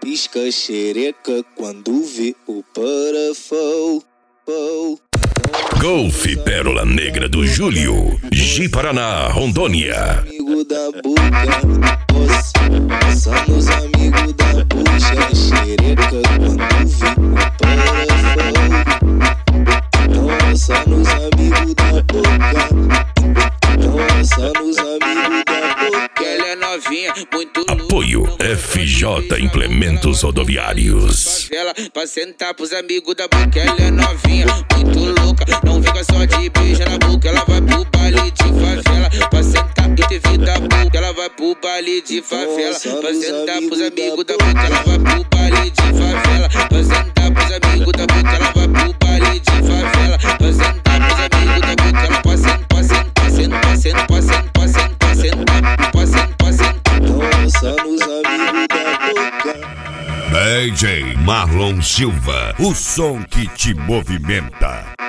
pisca xereca quando vê o parafão. Golf Pérola Negra do Júlio, Ji-Paraná, Rondônia. Amigo da boca, nossa, nos amigos da bucha, xereca quando vê o parafão. Nossa, nos amigos da boca, nossa, nos amigos da boca. Ela é novinha, muito Apoio FJ Implementos Rodoviários. ela pra sentar pros amigos da boca. Ela é novinha, muito louca, não fica só de beijo na boca. Ela vai pro baile de favela pra sentar e ter vida boa. Ela vai pro baile de favela pra sentar pros amigos da boca. Ela vai pro baile de favela pra sentar pros amigos da boca. Ela vai pro baile de favela pra sentar pros amigos da boca. Ela passando, passando, passando, passando, passando, passando, passando, passando, passando. Nossa, nos amigos da boca. DJ Marlon Silva, o som que te movimenta.